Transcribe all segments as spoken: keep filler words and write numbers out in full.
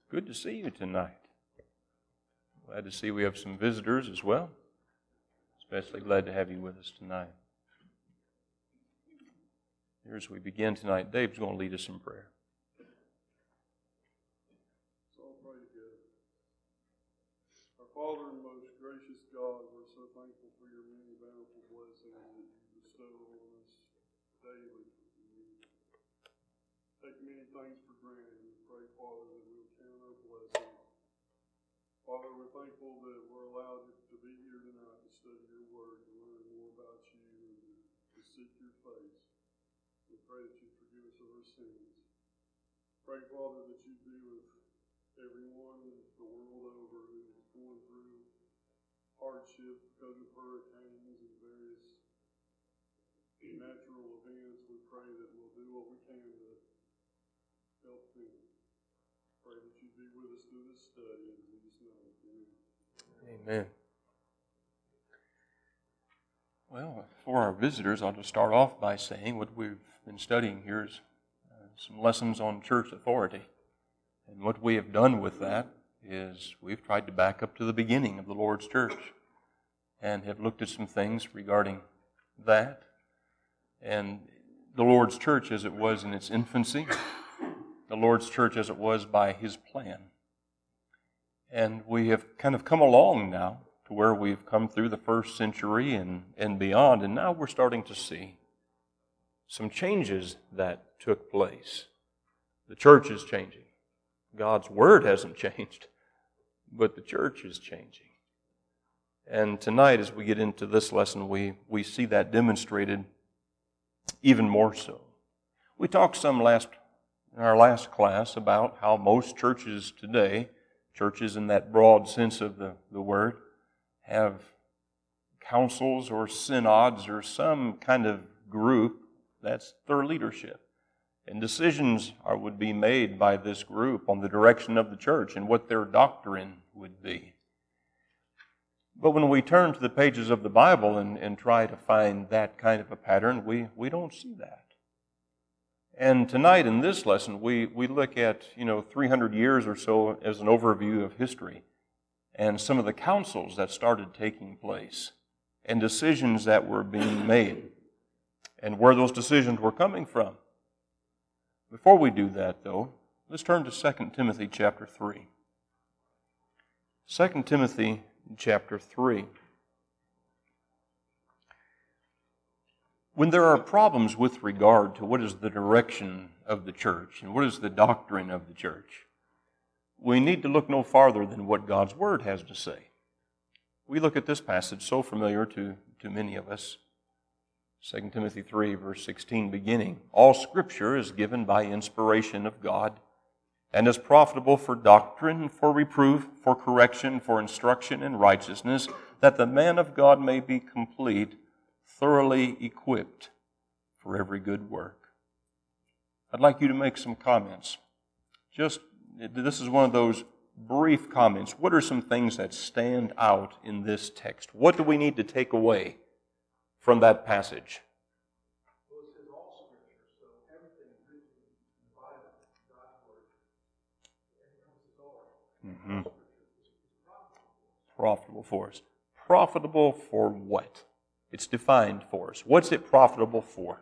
Good to see you tonight. Glad to see we have some visitors as well. Especially glad to have you with us tonight. Here as we begin tonight, Dave's going to lead us in prayer. So I'll pray together. Our Father and most gracious God, we're so thankful for your many bountiful blessings that you bestow on us daily. We take many things for granted. We pray, Father, that we'll count our blessings. Father, we're thankful that we're allowed to be here tonight to study your word, to learn more about you, and to seek your face. We pray that you forgive us of our sins. Pray, Father, that you be with everyone the world over who is going through hardship because of hurricanes and various natural events. We pray that we'll do what we can to help them. Pray that you be with us through this study. In Jesus' name, amen. Amen. Well, for our visitors, I'll just start off by saying what we've been studying here is uh, some lessons on church authority. And what we have done with that is we've tried to back up to the beginning of the Lord's church and have looked at some things regarding that. And the Lord's church as it was in its infancy, the Lord's church as it was by His plan. And we have kind of come along now to where we've come through the first century and, and beyond, and now we're starting to see some changes that took place. The church is changing. God's Word hasn't changed, but the church is changing. And tonight, as we get into this lesson, we, we see that demonstrated even more so. We talked some last in our last class about how most churches today, churches in that broad sense of the, the word, have councils or synods or some kind of group that's their leadership. And decisions are, would be made by this group on the direction of the church and what their doctrine would be. But when we turn to the pages of the Bible and, and try to find that kind of a pattern, we, we don't see that. And tonight in this lesson, we, we look at, you know, three hundred years or so as an overview of history and some of the councils that started taking place and decisions that were being made and where those decisions were coming from. Before we do that, though, let's turn to Second Timothy chapter three. Second Timothy chapter three. When there are problems with regard to what is the direction of the church and what is the doctrine of the church, we need to look no farther than what God's Word has to say. We look at this passage so familiar to, to many of us. Second Timothy three, verse sixteen, beginning, all Scripture is given by inspiration of God and is profitable for doctrine, for reproof, for correction, for instruction in righteousness, that the man of God may be complete, thoroughly equipped for every good work. I'd like you to make some comments. Just, this is one of those brief comments. What are some things that stand out in this text? What do we need to take away from that passage? Well, it says all Scripture, so everything written in the Bible, God's Word, encompasses all. Mm-hmm. Profitable for us. Profitable for what? It's defined for us. What's it profitable for?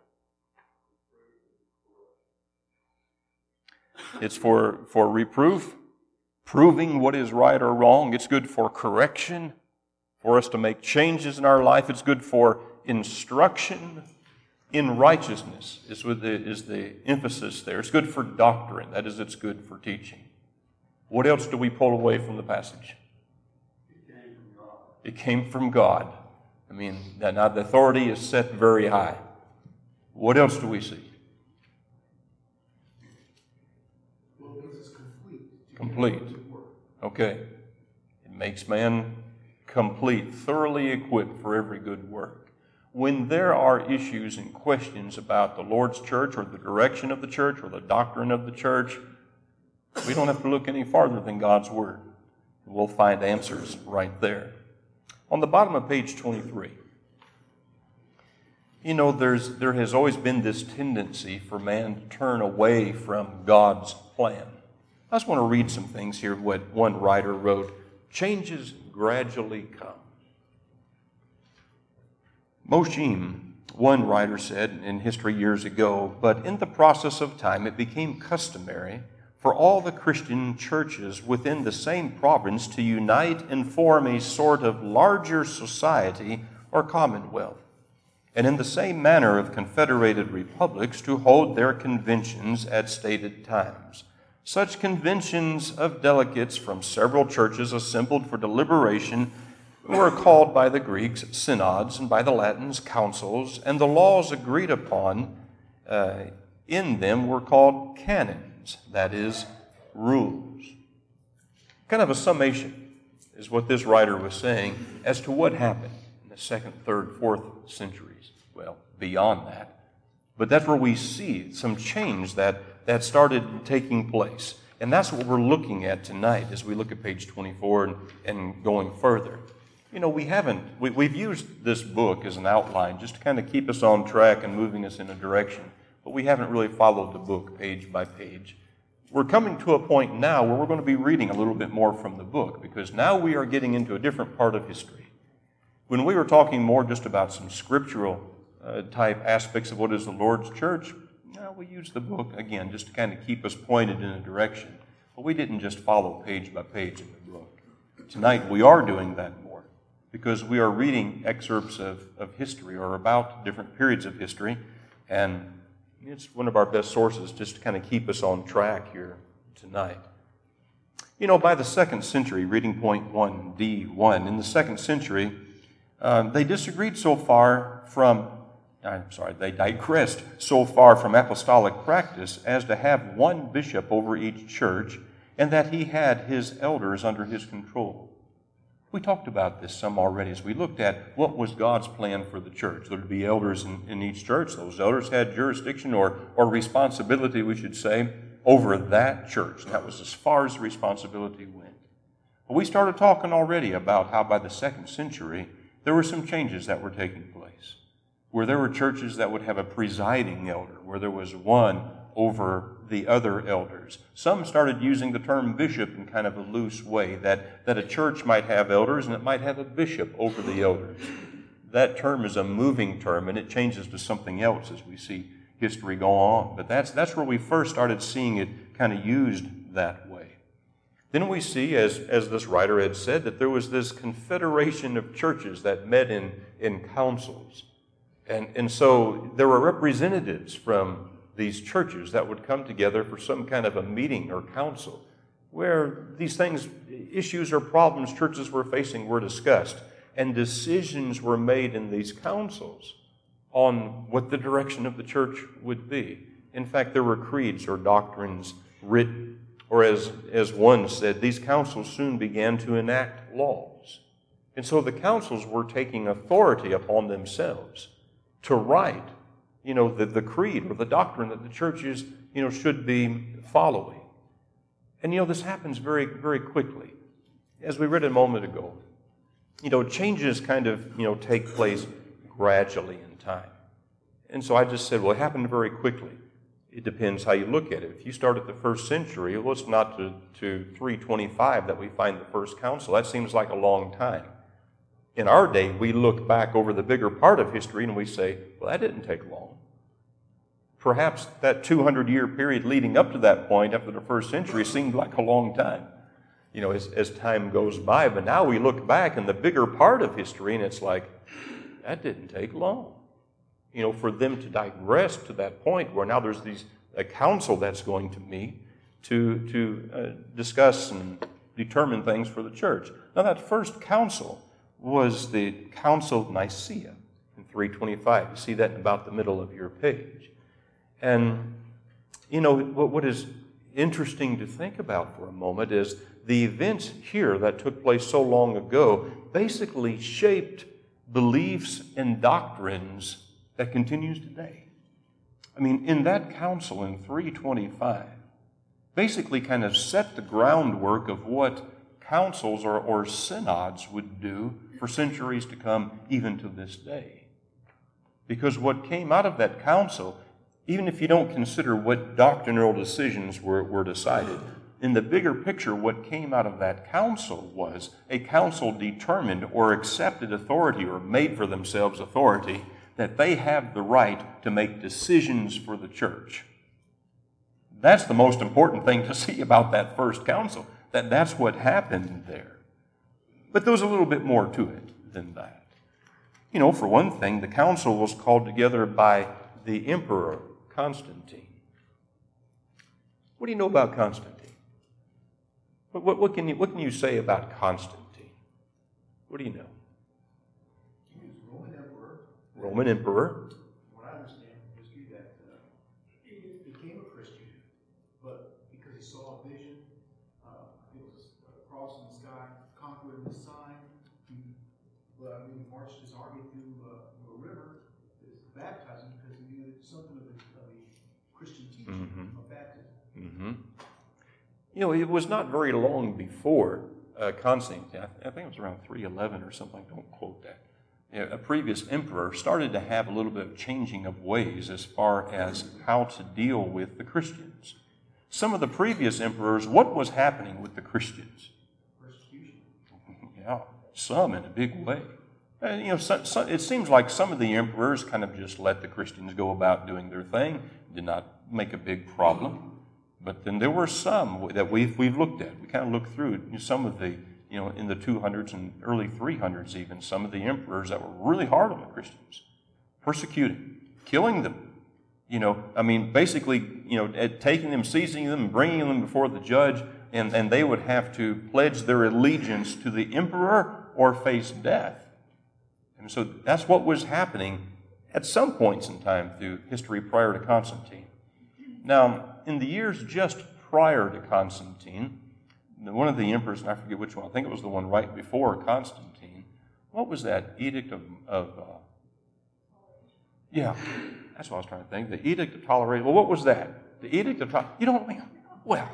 It's for, for reproof, proving what is right or wrong. It's good for correction, for us to make changes in our life. It's good for instruction in righteousness is, with the, is the emphasis there. It's good for doctrine. That is, it's good for teaching. What else do we pull away from the passage? It came from God. It came from God. I mean, now the authority is set very high. What else do we see? Well, it's complete. Complete. Okay. It makes man complete, thoroughly equipped for every good work. When there are issues and questions about the Lord's church or the direction of the church or the doctrine of the church, we don't have to look any farther than God's Word. We'll find answers right there. On the bottom of page twenty-three, you know, there's there has always been this tendency for man to turn away from God's plan. I just want to read some things here, what one writer wrote. Changes gradually come. Mosheim, one writer said in history years ago, but in the process of time it became customary for all the Christian churches within the same province to unite and form a sort of larger society or commonwealth, and in the same manner of confederated republics to hold their conventions at stated times. Such conventions of delegates from several churches assembled for deliberation were called by the Greeks synods and by the Latins councils, and the laws agreed upon uh, in them were called canons, that is, rules. Kind of a summation is what this writer was saying as to what happened in the second, third, fourth centuries. Well, beyond that. But that's where we see some change that, that started taking place. And that's what we're looking at tonight as we look at page twenty-four and, and going further. You know, we haven't, we, we've used this book as an outline just to kind of keep us on track and moving us in a direction. But we haven't really followed the book page by page. We're coming to a point now where we're going to be reading a little bit more from the book, because now we are getting into a different part of history. When we were talking more just about some scriptural uh, type aspects of what is the Lord's church, now we used the book, again, just to kind of keep us pointed in a direction. But we didn't just follow page by page in the book. Tonight we are doing that more, because we are reading excerpts of, of history or about different periods of history, and it's one of our best sources just to kind of keep us on track here tonight. You know, by the second century, reading point one, D one, in the second century, uh, they disagreed so far from, I'm sorry, they digressed so far from apostolic practice as to have one bishop over each church, and that he had his elders under his control. We talked about this some already as we looked at what was God's plan for the church. There would be elders in, in each church. Those elders had jurisdiction or, or responsibility, we should say, over that church. That was as far as the responsibility went. But we started talking already about how by the second century, there were some changes that were taking place, where there were churches that would have a presiding elder, where there was one over the other elders. Some started using the term bishop in kind of a loose way, that, that a church might have elders and it might have a bishop over the elders. That term is a moving term, and it changes to something else as we see history go on. But that's, that's where we first started seeing it kind of used that way. Then we see, as, as this writer had said, that there was this confederation of churches that met in, in councils. And, and so there were representatives from these churches that would come together for some kind of a meeting or council where these things, issues or problems churches were facing were discussed, and decisions were made in these councils on what the direction of the church would be. In fact, there were creeds or doctrines written, or as, as one said, these councils soon began to enact laws. And so the councils were taking authority upon themselves to write, you know, the, the creed or the doctrine that the churches, you know, should be following. And, you know, this happens very, very quickly. As we read a moment ago, you know, changes kind of, you know, take place gradually in time. And so I just said, well, it happened very quickly. It depends how you look at it. If you start at the first century, well, it's not to, to three twenty-five that we find the first council. That seems like a long time. In our day, we look back over the bigger part of history and we say, well, that didn't take long. Perhaps that two hundred year period leading up to that point, after the first century, seemed like a long time, you know, as, as time goes by. But now we look back in the bigger part of history and it's like, that didn't take long. You know, for them to digress to that point where now there's these a council that's going to meet to, to uh, discuss and determine things for the church. Now that first council was the Council of Nicaea in three twenty-five. You see that in about the middle of your page. And, you know, what, what is interesting to think about for a moment is the events here that took place so long ago basically shaped beliefs and doctrines that continues today. I mean, in that council in three twenty-five, basically kind of set the groundwork of what councils or, or synods would do for centuries to come, even to this day. Because what came out of that council, even if you don't consider what doctrinal decisions were, were decided, in the bigger picture, what came out of that council was a council determined or accepted authority or made for themselves authority that they have the right to make decisions for the church. That's the most important thing to see about that first council, that that's what happened there. But there was a little bit more to it than that. You know, for one thing, the council was called together by the emperor, Constantine. What do you know about Constantine? What, what, what, can you, what can you say about Constantine? What do you know? He was a Roman emperor. Roman emperor. What I understand from history, that uh, he became a Christian, but because he saw a vision, uh, it was a cross in the sky, conquering the sign. He, uh, he marched his army through, uh, through a river, baptizing because he knew something of the, of the Christian teaching Mm-hmm. of baptism. Mm-hmm. You know, it was not very long before uh, Constantine, I think it was around three eleven or something, don't quote that, you know, a previous emperor started to have a little bit of changing of ways as far as how to deal with the Christians. Some of the previous emperors, what was happening with the Christians? Persecution. Yeah, some in a big way. And, you know, so, so, it seems like some of the emperors kind of just let the Christians go about doing their thing, did not make a big problem. But then there were some that we've, we've looked at. We kind of looked through some of the, you know, in the two hundreds and early three hundreds even, some of the emperors that were really hard on the Christians, persecuting, killing them. You know, I mean, basically, you know, taking them, seizing them, and bringing them before the judge, and, and they would have to pledge their allegiance to the emperor or face death. And so that's what was happening at some points in time through history prior to Constantine. Now, in the years just prior to Constantine, one of the emperors, and I forget which one, I think it was the one right before Constantine, what was that edict of, of uh, yeah, that's what I was trying to think, the edict of toleration. Well, what was that? The edict of toleration, you don't, well,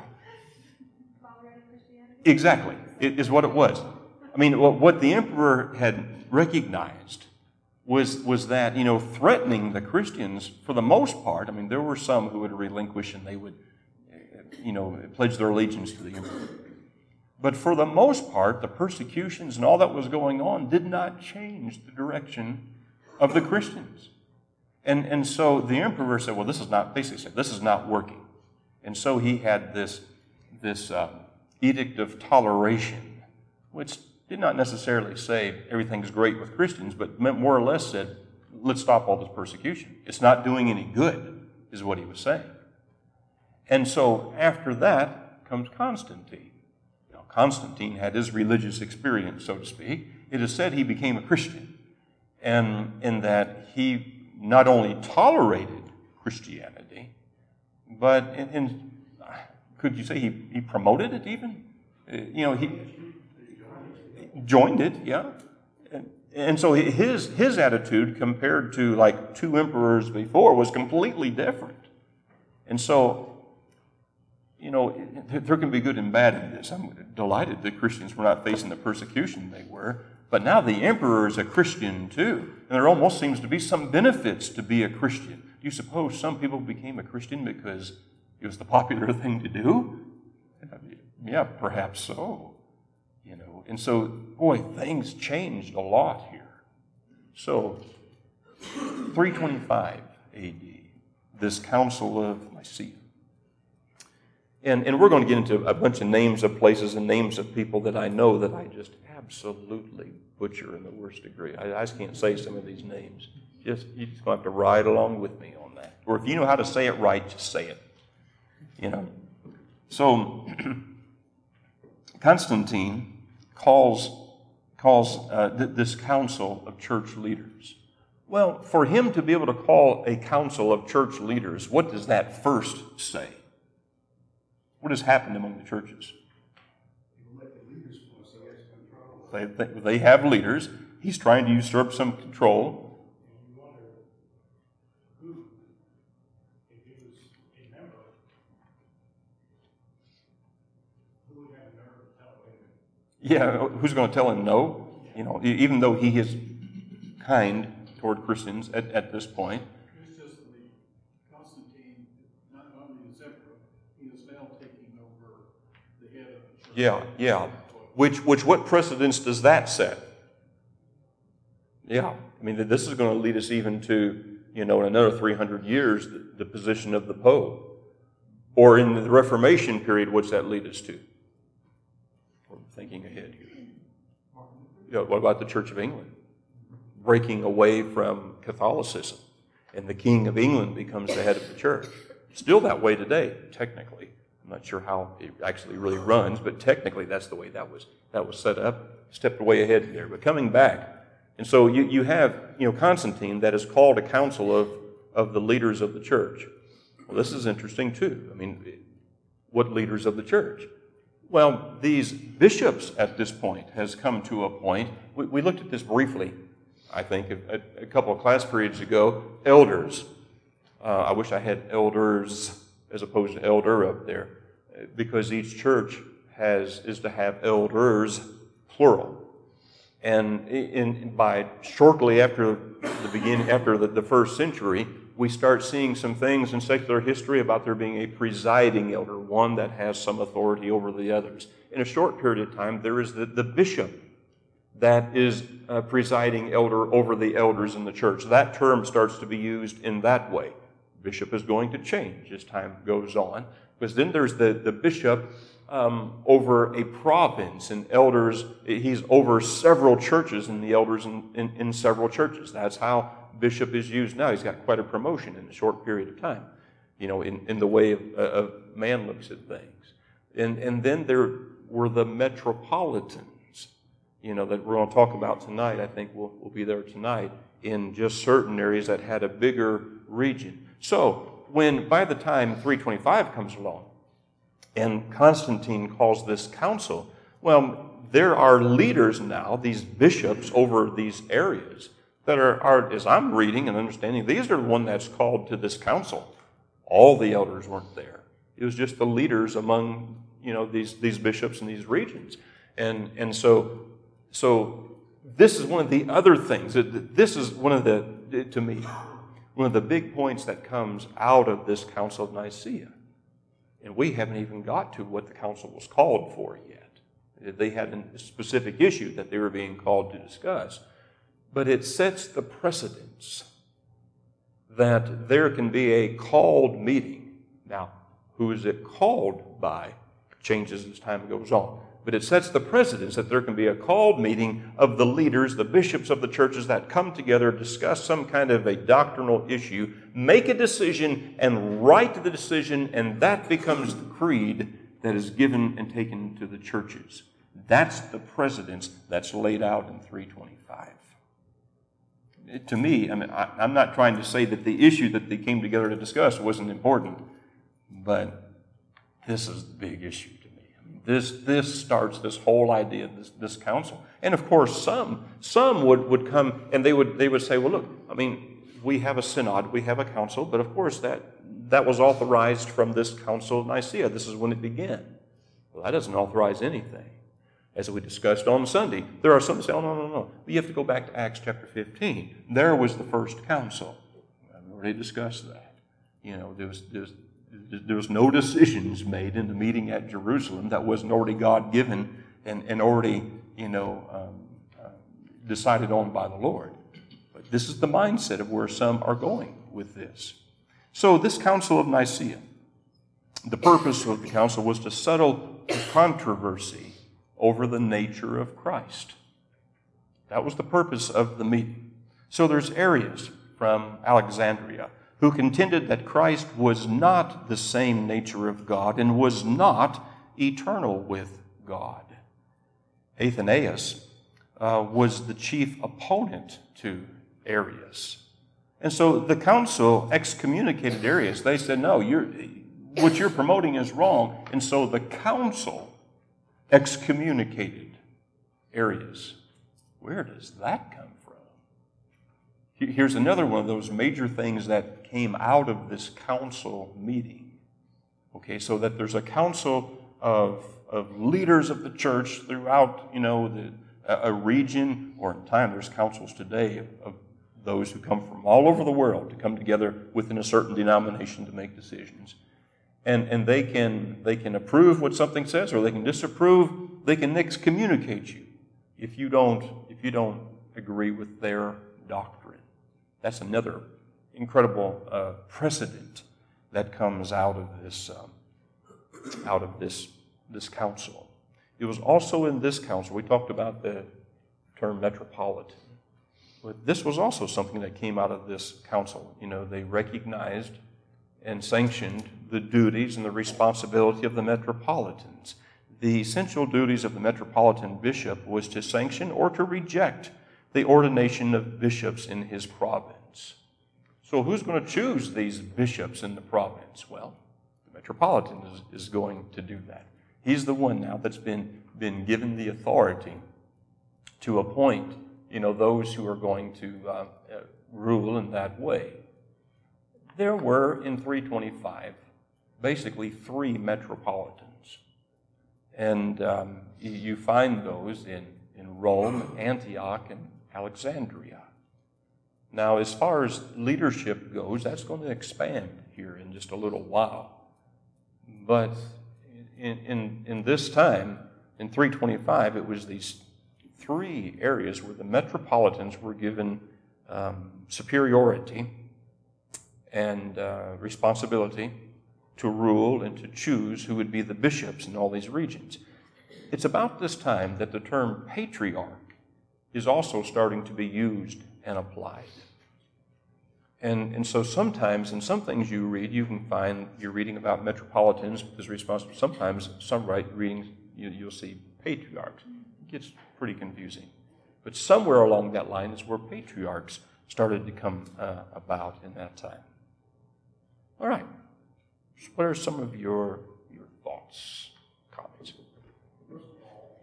exactly, it is what it was. I mean, what the emperor had recognized was, was that, you know, threatening the Christians, for the most part, I mean, there were some who would relinquish and they would, you know, pledge their allegiance to the emperor. But for the most part, the persecutions and all that was going on did not change the direction of the Christians. And, and so the emperor said, well, this is not, basically said, this is not working. And so he had this, this uh, edict of toleration, which did not necessarily say everything's great with Christians, but meant more or less said, let's stop all this persecution. It's not doing any good, is what he was saying. And so after that comes Constantine. Now, Constantine had his religious experience, so to speak. It is said he became a Christian, and in that he not only tolerated Christianity, but in, in could you say he, he promoted it even? Uh, you know, he joined it, yeah. And, and so his, his attitude compared to like two emperors before was completely different. And so, you know, there can be good and bad in this. I'm delighted that Christians were not facing the persecution they were. But now the emperor is a Christian too. And there almost seems to be some benefits to be a Christian. Do you suppose some people became a Christian because it was the popular thing to do? Yeah, perhaps so. You know, and so, boy, things changed a lot here. So, three twenty-five A D, this Council of Nicaea. And, and we're going to get into a bunch of names of places and names of people that I know that I just absolutely butcher in the worst degree. I, I just can't say some of these names. Just, you're just going to have to ride along with me on that. Or if you know how to say it right, just say it. You know. So, Constantine calls, calls uh, th- this council of church leaders. Well, for him to be able to call a council of church leaders, what does that first say? What has happened among the churches? They, they, they have leaders. He's trying to usurp some control. Yeah, who's going to tell him no? You know, even though he is kind toward Christians at, at this point. It's just the Constantine, not only is emperor, he is now taking over Yeah, yeah. Which, which, what precedence does that set? Yeah, I mean, this is going to lead us even to, you know, in another three hundred years, the, the position of the Pope. Or in the Reformation period, what's that lead us to? I'm thinking ahead here. You know, what about the Church of England? Breaking away from Catholicism, and the King of England becomes the head of the church. Still that way today, technically. I'm not sure how it actually really runs, but technically that's the way that was that was set up. Stepped way ahead there. But coming back, and so you, you have, you know, Constantine that is called a council of, of the leaders of the church. Well, this is interesting too. I mean, what leaders of the church? Well, these bishops at this point has come to a point. We, we looked at this briefly, I think, a, a couple of class periods ago. Elders. Uh, I wish I had elders as opposed to elder up there, because each church has is to have elders, plural. And in, in, by shortly after the beginning, after the, the first century, we start seeing some things in secular history about there being a presiding elder, one that has some authority over the others. In a short period of time, there is the, the bishop that is a presiding elder over the elders in the church. That term starts to be used in that way. Bishop is going to change as time goes on, because then there's the, the bishop um, over a province, and elders, he's over several churches, and the elders in, in, in several churches. That's how bishop is used now. He's got quite a promotion in a short period of time, you know, in, in the way of, uh, of man looks at things. And, and then there were the metropolitans, you know, that we're going to talk about tonight. I think we'll, we'll be there tonight in just certain areas that had a bigger region. So when, by the time three twenty-five comes along, and Constantine calls this council, well, there are leaders now, these bishops over these areas, that are, are, as I'm reading and understanding, these are the one that's called to this council. All the elders weren't there. It was just the leaders among, you know, these, these bishops in these regions. And, and so, so this is one of the other things. This is one of the, to me, one of the big points that comes out of this Council of Nicaea. And we haven't even got to what the council was called for yet. They had a specific issue that they were being called to discuss. But it sets the precedence that there can be a called meeting. Now, who is it called by changes as time goes on. But it sets the precedence that there can be a called meeting of the leaders, the bishops of the churches that come together, discuss some kind of a doctrinal issue, make a decision, and write the decision, and that becomes the creed that is given and taken to the churches. That's the precedence that's laid out in three twenty-five. It, to me, I mean, I, I'm not trying to say that the issue that they came together to discuss wasn't important, but this is the big issue to me. I mean, this this starts this whole idea of this, this council. And of course, some some would, would come and they would they would say, well, look, I mean, we have a synod, we have a council, but of course that that was authorized from this Council of Nicaea. This is when it began. Well, that doesn't authorize anything. As we discussed on Sunday, there are some that say, oh, no, no, no. You have to go back to Acts chapter fifteen. There was the first council. I've already discussed that. You know, there was, there was, there was no decisions made in the meeting at Jerusalem that wasn't already God-given and, and already, you know, um, uh, decided on by the Lord. But this is the mindset of where some are going with this. So this Council of Nicaea, the purpose of the council was to settle the controversy over the nature of Christ. That was the purpose of the meeting. So there's Arius from Alexandria who contended that Christ was not the same nature of God and was not eternal with God. Athanasius uh, was the chief opponent to Arius. And so the council excommunicated Arius. They said, no, you're, what you're promoting is wrong. And so the council excommunicated Arius. Where does that come from? Here's another one of those major things that came out of this council meeting. Okay, so that there's a council of, of leaders of the church throughout, you know, the, a, a region, or in time there's councils today of, of those who come from all over the world to come together within a certain denomination to make decisions. And, and they can they can approve what something says, or they can disapprove. They can excommunicate you if you don't if you don't agree with their doctrine. That's another incredible uh, precedent that comes out of this um, out of this this council. It was also in this council, we talked about the term metropolitan, but this was also something that came out of this council. You know, they recognized and sanctioned the duties and the responsibility of the metropolitans. The essential duties of the metropolitan bishop was to sanction or to reject the ordination of bishops in his province. So who's going to choose these bishops in the province? Well, the metropolitan is, is going to do that. He's the one now that's been, been given the authority to appoint, you know, those who are going to uh, uh, rule in that way. There were, in three twenty-five, basically three metropolitans. And um, you find those in, in Rome, Antioch, and Alexandria. Now, as far as leadership goes, that's going to expand here in just a little while. But in, in, in this time, in three twenty-five, it was these three areas where the metropolitans were given um, superiority and uh, responsibility to rule and to choose who would be the bishops in all these regions. It's about this time that the term patriarch is also starting to be used and applied. And, and so sometimes in some things you read, you can find you're reading about metropolitans as responsible. Sometimes some right readings you, you'll see patriarchs. It gets pretty confusing. But somewhere along that line is where patriarchs started to come uh, about in that time. All right. So what are some of your, your thoughts, comments? First of all,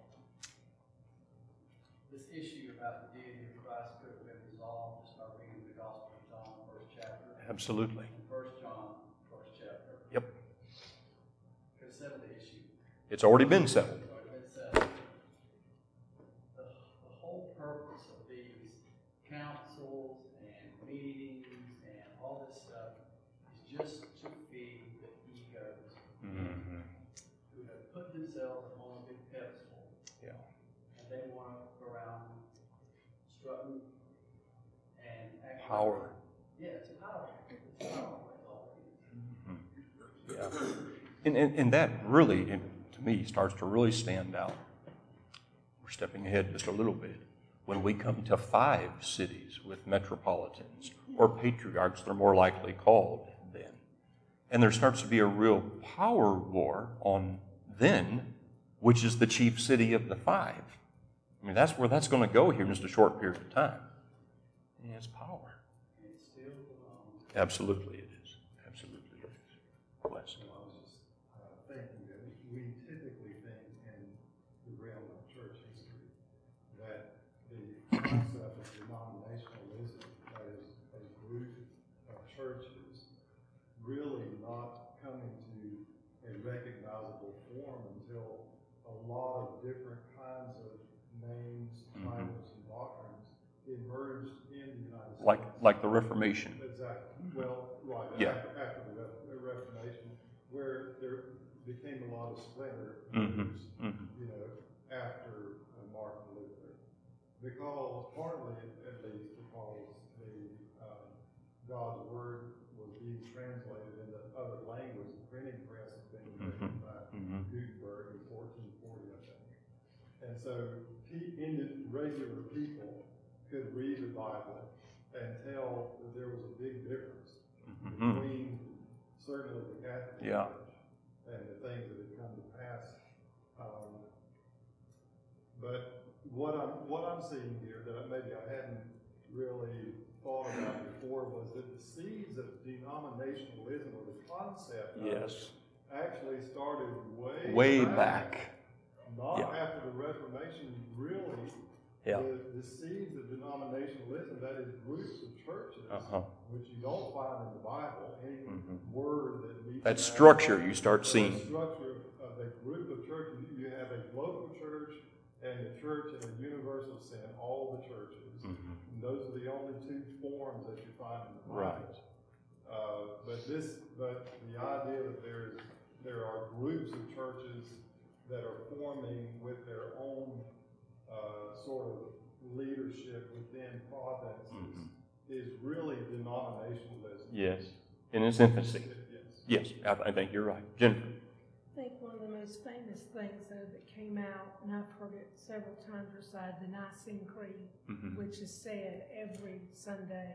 this issue about the deity of Christ could have been resolved just by reading the Gospel of John, first chapter. Absolutely. First John, first chapter. Yep. Could have settled the issue. It's already been settled. It's already been settled. The, the whole purpose of these councils and meetings and all this stuff is just to feed the egos Mm-hmm. who have put themselves on a big pedestal. Yeah. And they want to go around strutting and acting. Power. Yeah, it's a power. It's a power. That's all it is. Yeah. And, and, and that really, to me, starts to really stand out. We're stepping ahead just a little bit. When we come to five cities with metropolitans, or patriarchs, they're more likely called then. And there starts to be a real power war on then, which is the chief city of the five. I mean, that's where that's going to go here in just a short period of time. And it's power. It's still belongs. Absolutely it is. Absolutely it is. Bless. I was just uh, thinking that we typically think in the realm of church history that the concept of denominationalism, that is a group of churches really not coming to a recognizable form until a lot of different kinds of names, Mhm. titles, and doctrines emerged in the United States. Like, like the Reformation. Exactly. Well, right. Yeah. After, after the Re- the Reformation, where there became a lot of splinter Mhm. groups, Mhm. you know, after uh, Martin Luther, because partly, at least, because the um, God's word was being translated into other language. The printing press had been invented by Mhm. Gutenberg in fourteen forty, I think. And so, pe- in regular people could read the Bible and tell that there was a big difference Mhm. between certainly the Catholic Yeah. Church and the things that had come to pass. Um, but what I'm what I'm seeing here that maybe I hadn't really thought about before was that the seeds of denominationalism, or the concept of Yes. it, actually started way Way back. Not Yeah. after the Reformation, really. Yeah. The, the seeds of denominationalism, that is groups of churches, Uh-huh. which you don't find in the Bible, any Mhm. word that meets That that- structure you start that seeing. structure of a group of churches. You have a local church and a church in a universal sense, all the churches. Mhm. And those are the only two forms that you find in the Bible. Right. Uh, but this, but the idea that there's, there are groups of churches that are forming with their own, uh, sort of leadership within provinces Mhm. is really denominationalism. Yes. In its infancy. Yes. Yes, I, I think you're right. Jennifer. I think one of the most famous things though that came out, and I've heard it several times recited, the Nicene Creed, Mhm. which is said every Sunday.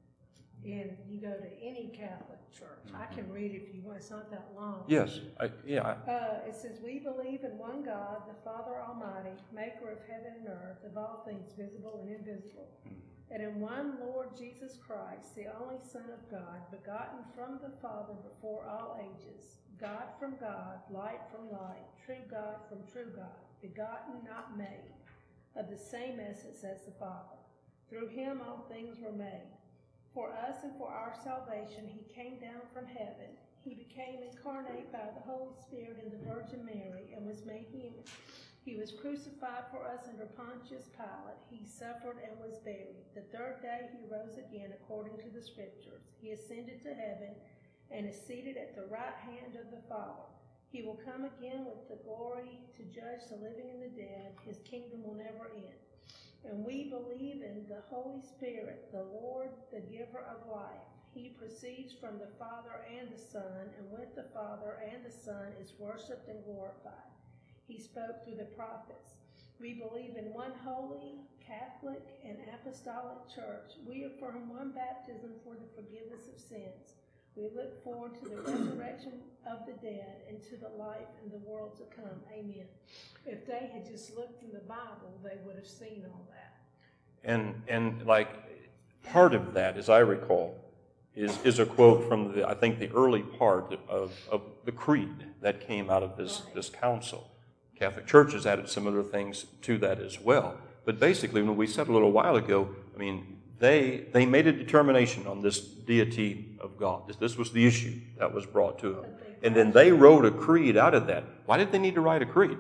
And you go to any Catholic church. I can read it if you want, it's not that long. Yes, I, yeah, I- Uh, it says, "We believe in one God, the Father Almighty, maker of heaven and earth, of all things visible and invisible. And in one Lord Jesus Christ, the only Son of God, begotten from the Father before all ages, God from God, light from light, true God from true God, begotten, not made, of the same essence as the Father. Through him all things were made. For us and for our salvation he came down from heaven. He became incarnate by the Holy Spirit in the Virgin Mary and was made human. He was crucified for us under Pontius Pilate. He suffered and was buried. The third day he rose again according to the Scriptures. He ascended to heaven and is seated at the right hand of the Father. He will come again with the glory to judge the living and the dead. His kingdom will never end. And we believe in the Holy Spirit, the Lord, the giver of life. He proceeds from the Father and the Son, and with the Father and the Son is worshipped and glorified. He spoke through the prophets. We believe in one holy, Catholic, and apostolic church. We affirm one baptism for the forgiveness of sins. We look forward to the resurrection of the dead and to the life in the world to come. Amen." If they had just looked in the Bible, they would have seen all that. and and like part of that, as I recall, is is a quote from the I think the early part of, of the creed that came out of this this council. Catholic Church has added some other things to that as well. But basically, when we said a little while ago, I mean, they they made a determination on this deity of God. This, this was the issue that was brought to them. And then they wrote a creed out of that. Why did they need to write a creed?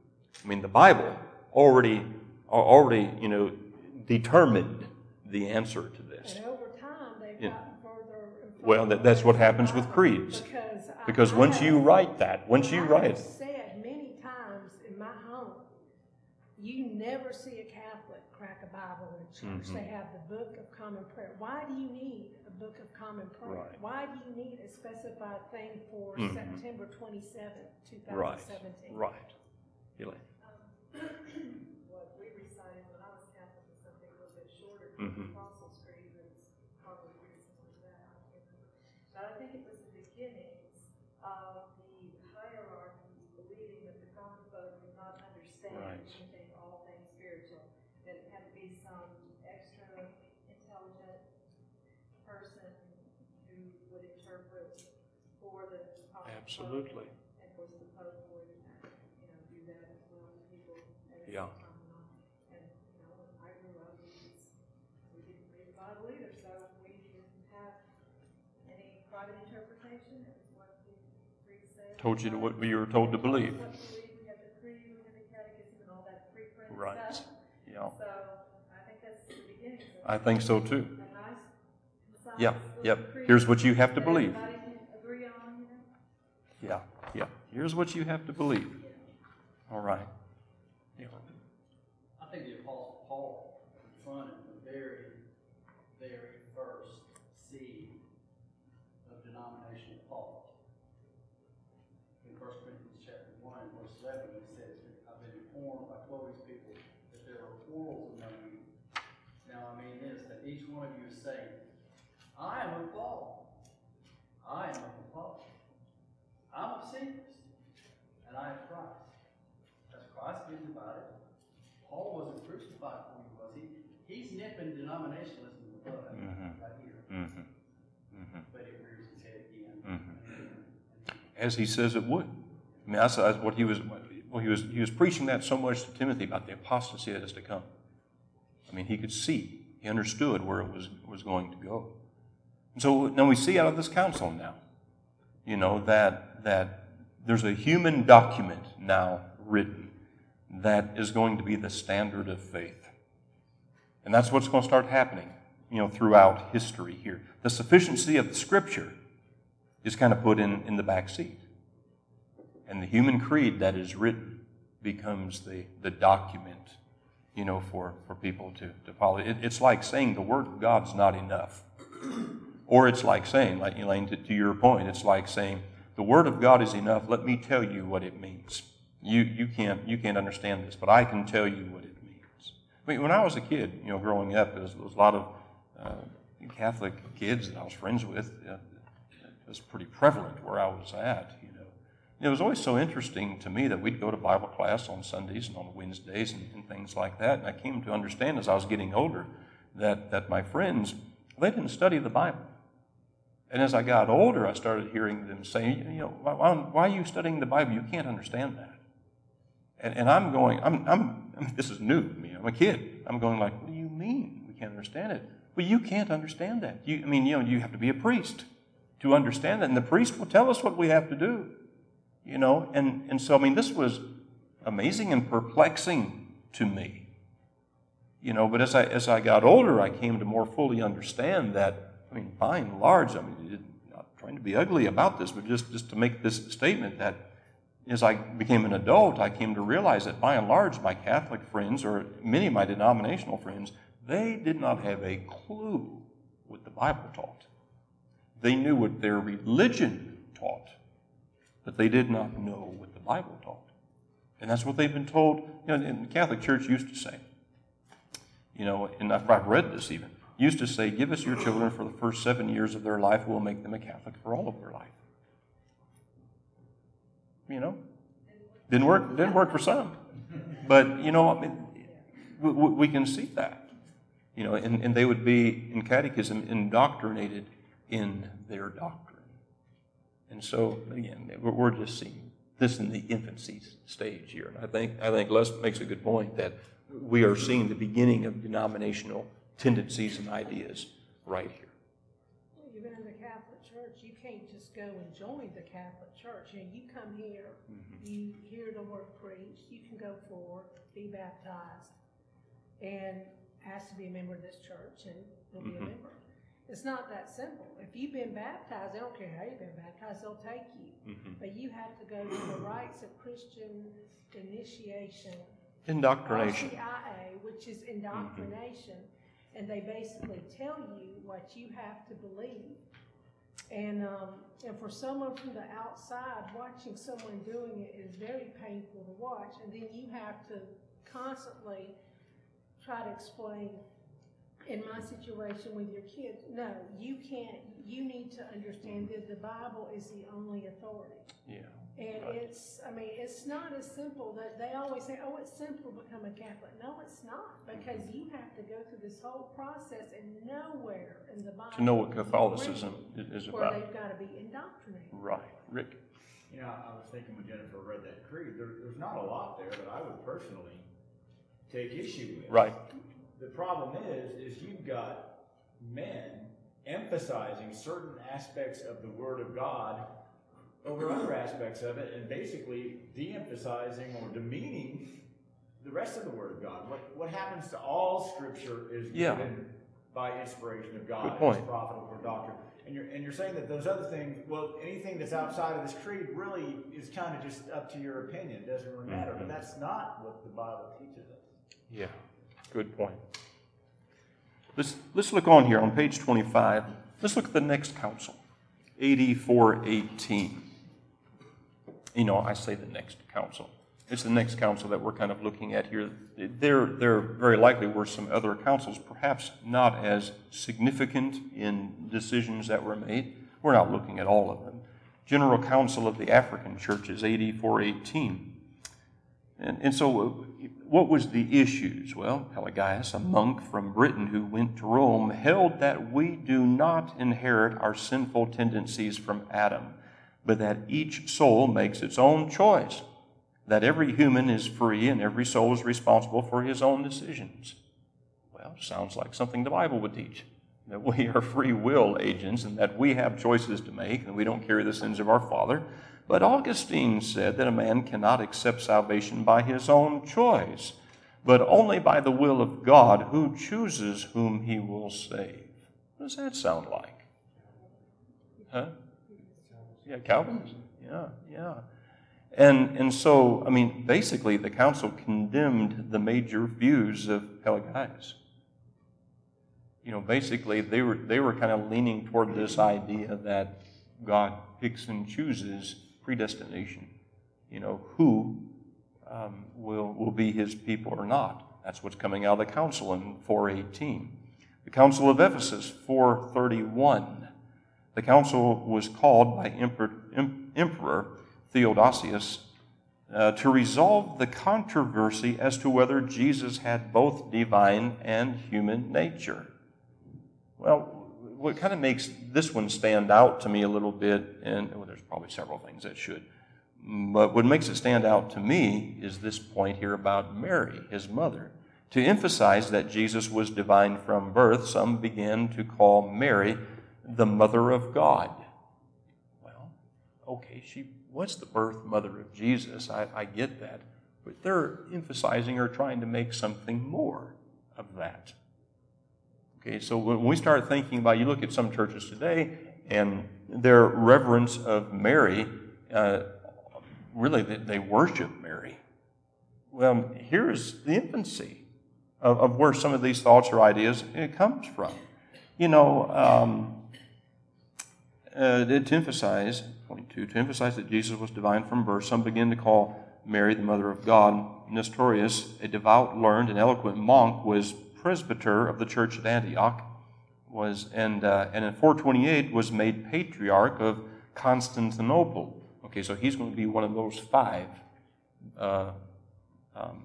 I mean, the Bible already already, you know, determined the answer to this. And over time, they've Yeah. gotten further and further. Well, that, that's what happens with creeds. Because, I- Because I once have- you write that, once you I write have it, said many times in my home, you never see a Catholic crack a Bible in church. Mhm. They have the Book of Common Prayer. Why do you need a Book of Common Prayer? Right. Why do you need a specified thing for Mhm. September twenty-seventh, two right, thousand seventeen? right. Elaine. What we recited when I was Catholic was something a little bit shorter, Mhm. Apostles' Creed, but it's probably pretty similar to that. I can't remember. But I think it was the beginnings of the hierarchy, believing that the common folk did not understand Right. anything, all things spiritual. That it had to be some extra intelligent person who would interpret for the common folk. Absolutely. And of course, the Pope would, you know, do that as well to people at a Yeah. time and on. And, you know, when I grew up, we just, we didn't read the Bible either, so we didn't have any private interpretation. It was what the creed said. Told you to what you were told to believe. What to believe. We had the creed, we had the catechism, and all that pre-printed Right. stuff. Yeah. So I think that's the beginning of I think so too. a nice, concise Yep, little yep. creed Here's what you have to that believe. everybody can agree on, you know? Yeah, yeah. Here's what you have to believe. All right. Yeah. I think the Apostle Paul confronted the very, very first seed of denominational thought. In First Corinthians chapter one, verse eleven, he says, "I've been informed by Chloe's people that there are quarrels among you. Now I mean this, that each one of you is saying, I am of Paul, I am of Apollos, I'm of Cephas, and I am Christ." As Christ been divided, Paul wasn't crucified for you, was he? He's nipping denominationalism in the bud Mhm. right here. Mm-hmm. Mm-hmm. But it rears its head again. Mhm. As he says it would. I mean, that's, that's what he was. Well, he was he was preaching that so much to Timothy about the apostasy that is to come. I mean, he could see, he understood where it was was going to go. And so now we see out of this council now, you know, that that there's a human document now written that is going to be the standard of faith, and that's what's going to start happening. you know, throughout history here. The sufficiency of the Scripture is kind of put in, in the back seat. And the human creed that is written becomes the, the document, you know, for, for people to, to follow. It, it's like saying the Word of God's not enough. Or it's like saying, like Elaine, to, to your point, it's like saying, the Word of God is enough, let me tell you what it means. You, you, can't, you can't understand this, but I can tell you what it means. I mean, when I was a kid, you know, growing up, there was, there was a lot of uh, Catholic kids that I was friends with. Uh, it was pretty prevalent where I was at, you know. It was always so interesting to me that we'd go to Bible class on Sundays and on Wednesdays and, and things like that. And I came to understand as I was getting older that, that my friends, they didn't study the Bible. And as I got older, I started hearing them say, you know, why, why are you studying the Bible? You can't understand that. And, and I'm going, I'm, I'm, I mean, this is new to me. I'm a kid. I'm going like, what do you mean we can't understand it? Well, you can't understand that. You, I mean, you know, you have to be a priest to understand that. And the priest will tell us what we have to do. You know, and, and so, I mean, this was amazing and perplexing to me. You know, but as I as I got older, I came to more fully understand that, I mean, by and large, I mean, not trying to be ugly about this, but just, just to make this statement that as I became an adult, I came to realize that by and large, my Catholic friends, or many of my denominational friends, they did not have a clue what the Bible taught. They knew what their religion taught, but they did not know what the Bible taught. And that's what they've been told, you know, and the Catholic Church used to say, you know, and I've, I've read this even, used to say, give us your children for the first seven years of their life, we'll make them a Catholic for all of their life. You know, didn't work, didn't work for some. But, you know, I mean, we, we can see that. You know, and, and they would be, in catechism, indoctrinated in their doctrine. And so, again, we're just seeing this in the infancy stage here. And I think I think Les makes a good point that we are seeing the beginning of denominational tendencies and ideas right here. Even in the Catholic Church, you can't just go and join the Catholic Church. You know, you come here, mm-hmm. you hear the word preached, you can go forward, be baptized, and ask to be a member of this church, and you'll be mm-hmm. a member. It's not that simple. If you've been baptized, they don't care how you've been baptized, they'll take you. Mm-hmm. But you have to go through the rites of Christian initiation. Indoctrination. R C I A, which is indoctrination. Mm-hmm. And they basically tell you what you have to believe. And, um, and for someone from the outside, watching someone doing it is very painful to watch. And then you have to constantly try to explain, in my situation with your kids, no, you can't, you need to understand that the Bible is the only authority. Yeah. And right. it's, I mean, it's not as simple that they always say, oh, it's simple to become a Catholic. No, it's not, because you have to go through this whole process and nowhere in the Bible to know what Catholicism is about. Where they've got to be indoctrinated. Right. Rick? You know, I was thinking when Jennifer read that creed, there, there's not a lot there that I would personally take issue with. Right. The problem is, is you've got men emphasizing certain aspects of the Word of God over other aspects of it, and basically de-emphasizing or demeaning the rest of the Word of God. What what happens to all Scripture is yeah. given by inspiration of God. Good point. It's profitable for doctrine. And you're and you're saying that those other things, well, anything that's outside of this creed really is kind of just up to your opinion. It doesn't really matter. Mm-hmm. But that's not what the Bible teaches us. Yeah. Good point. Let's, let's look on here on page twenty-five. Let's look at the next council, A D four eighteen. You know, I say the next council. It's the next council that we're kind of looking at here. There, there very likely were some other councils, perhaps not as significant in decisions that were made. We're not looking at all of them. General Council of the African Churches, A D four eighteen. And, and so what was the issues? Well, Pelagius, a monk from Britain who went to Rome, held that we do not inherit our sinful tendencies from Adam, but that each soul makes its own choice, that every human is free and every soul is responsible for his own decisions. Well, sounds like something the Bible would teach, that we are free will agents and that we have choices to make and we don't carry the sins of our father. But Augustine said that a man cannot accept salvation by his own choice, but only by the will of God, who chooses whom he will save. What does that sound like? Huh? Yeah, Calvinism. Yeah, yeah. And and so, I mean, basically the council condemned the major views of Pelagaius. You know, basically they were they were kind of leaning toward this idea that God picks and chooses predestination. You know, who um, will will be his people or not. That's what's coming out of the council in four eighteen. The Council of Ephesus, four thirty-one. The council was called by Emperor, Emperor Theodosius uh, to resolve the controversy as to whether Jesus had both divine and human nature. Well, what kind of makes this one stand out to me a little bit, and well, there's probably several things that should, but what makes it stand out to me is this point here about Mary, his mother. To emphasize that Jesus was divine from birth, some began to call Mary the mother of God. Well, okay, she was the birth mother of Jesus. I, I get that. But they're emphasizing or trying to make something more of that. Okay, so when we start thinking about, you look at some churches today, and their reverence of Mary, uh, really, they, they worship Mary. Well, here's the infancy of, of where some of these thoughts or ideas it comes from. You know, um, uh, to emphasize, point two, to emphasize that Jesus was divine from birth, some begin to call Mary the mother of God. Nestorius, a devout, learned, and eloquent monk, was presbyter of the church at Antioch, was and uh, and in four twenty-eight was made patriarch of Constantinople. Okay, so he's going to be one of those five uh, um,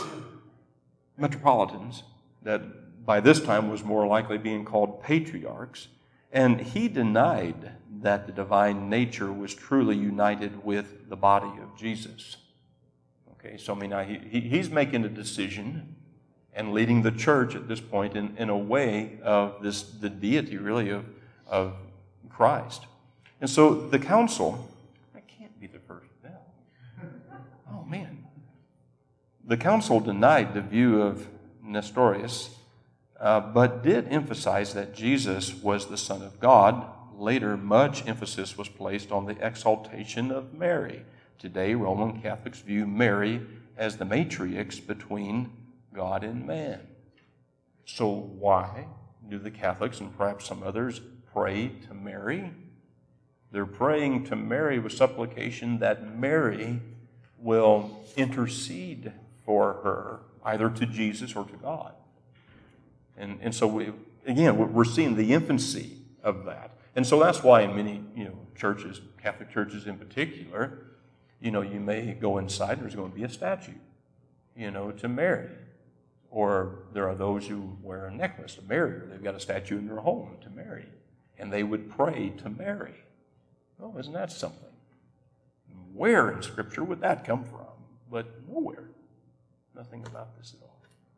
metropolitans that by this time was more likely being called patriarchs, and he denied that the divine nature was truly united with the body of Jesus. Okay, so I mean, now he, he, he's making a decision and leading the church at this point in, in a way of this the deity, really, of, of Christ. And so the council, that can't be the first bell. Oh, man. The council denied the view of Nestorius, uh, but did emphasize that Jesus was the Son of God. Later, much emphasis was placed on the exaltation of Mary. Today, Roman Catholics view Mary as the matriarch between God and man. So why do the Catholics and perhaps some others pray to Mary? They're praying to Mary with supplication that Mary will intercede for her, either to Jesus or to God. And, and so, we, again, we're seeing the infancy of that. And so that's why in many, you know, churches, Catholic churches in particular, you know, you may go inside and there's going to be a statue, you know, to Mary. Or there are those who wear a necklace to Mary, or they've got a statue in their home to Mary. And they would pray to Mary. Oh, isn't that something? Where in Scripture would that come from? But nowhere. Nothing about this at all.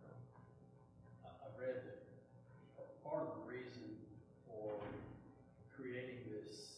I read that part of the reason for creating this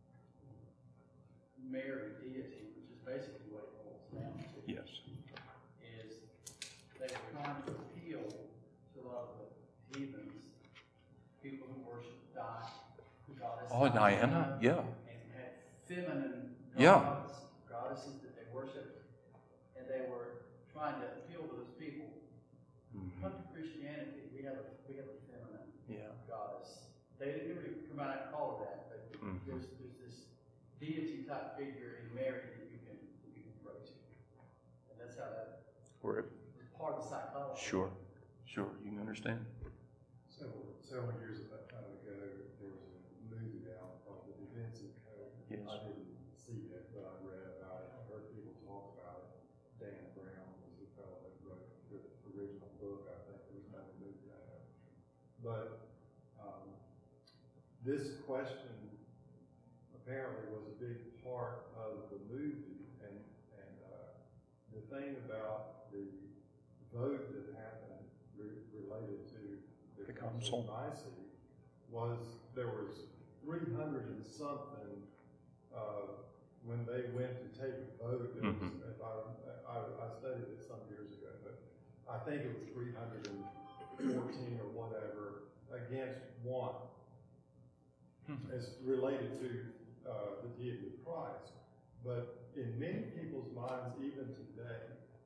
Mary deity, which is basically what it boils down to, Yes. is they were trying to appeal to a lot of the heathens, people who worship Diana, goddess Oh, Diana, yeah. and had feminine Yeah. gods, goddesses that they worshiped, and they were trying to appeal to those people. Mm-hmm. Come to Christianity, we have a we have a feminine Yeah. goddess. They didn't really come out and call it that, but Mhm. there's there's this deity type figure in Mary that you can that you can pray to, and that's how that Where, is part of the psychology. sure, sure, you can understand. Several, several years ago, there was a movie out called The Da Vinci Code. Yes. I didn't see it, but I read about it. I heard people talk about it. Dan Brown was the fellow that wrote the original book. I think there was another movie out of it. But um, this question apparently was a big part of the movie, and and uh, the thing about the vote that happened re- related to the, The Council council. of Nicene was there was three hundred and something uh, when they went to take a vote. It was, Mhm. if I, I I studied it some years ago, but I think it was three hundred and fourteen or whatever against one. as related to uh, the deity of Christ. But in many people's minds, even today,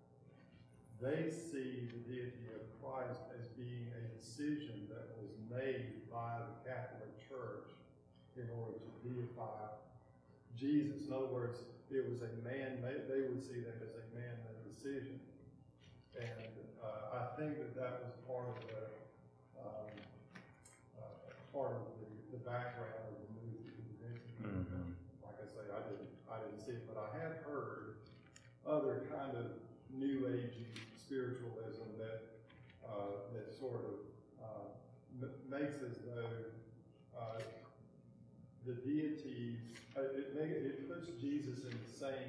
they see the deity of Christ as being a decision that was made by the Catholic Church in order to deify Jesus. In other words, it was a man-made, they would see that as a man-made decision. And uh, I think that that was part of the, um, uh, part of the, the background of the movie. Mm-hmm. Like I say, I didn't, I didn't see it, but I have heard other kind of New Age spiritualism that uh, that sort of uh, m- makes as though uh, the deities, uh, it, make, it puts Jesus in the same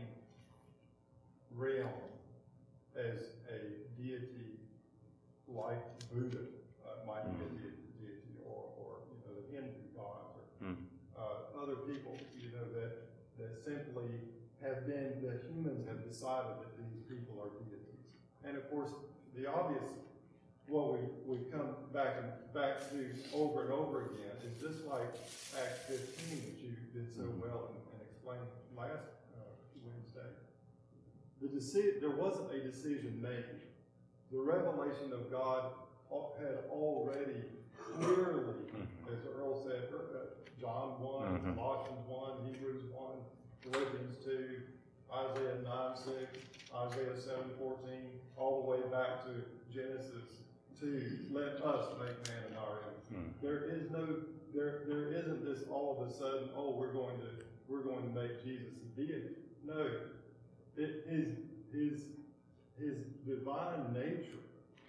realm as a deity like Buddha uh, might be a deity, deity or, or you know the Hindu gods or Mm-hmm. uh, other people you know that that simply have been that humans have decided that these people are deities. And of course, the obvious, what we, we come back and back to over and over again is just like Acts fifteen that you did so well and, and explained last uh, Wednesday. The deci- there wasn't a decision made. The revelation of God had already clearly, as Earl said, uh, John one, Mm-hmm. Colossians one, Hebrews one, Philippians two, Isaiah nine six, Isaiah seven fourteen, all the way back to Genesis two. Let us make man in our image. Mm. There is no, there, there isn't this all of a sudden. Oh, we're going to, we're going to make Jesus a deity. No, it is his, his divine nature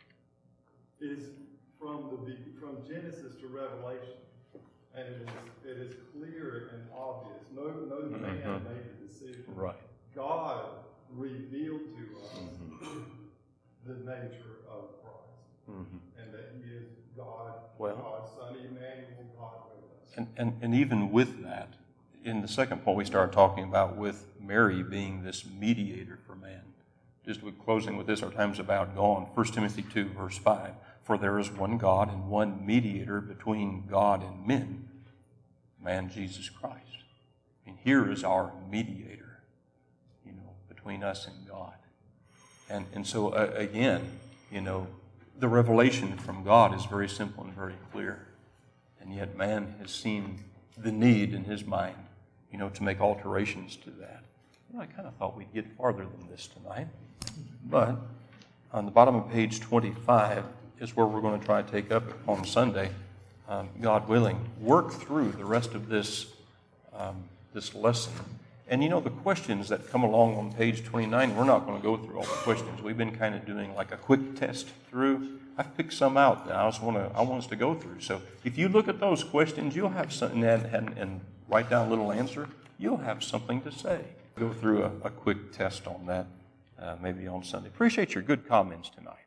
is from the from Genesis to Revelation, and it is it is clear and obvious. No, no man Mm-hmm. made the decision. Right. God revealed to us Mm-hmm. the nature of Christ, Mm-hmm. and that He is God, Well- God's Son, Emmanuel, God with us. And, and, and even with that, in the second point we started talking about with Mary being this mediator for man. Just with closing with this, our time's about gone. First Timothy two, verse five. For there is one God and one mediator between God and men, man Jesus Christ. And here is our mediator, you know, between us and God. And, and so, uh, again, you know, the revelation from God is very simple and very clear. And yet man has seen the need in his mind, you know, to make alterations to that. You know, I kind of thought we'd get farther than this tonight. But on the bottom of page twenty-five is where we're going to try to take up on Sunday, um, God willing, work through the rest of this, um, this lesson. And you know, the questions that come along on page twenty-nine, we're not going to go through all the questions. We've been kind of doing like a quick test through. I've picked some out that I just want to, I want us to go through. So if you look at those questions, you'll have something and, and, and write down a little answer. You'll have something to say. Go through a, a quick test on that, uh, maybe on Sunday. Appreciate your good comments tonight.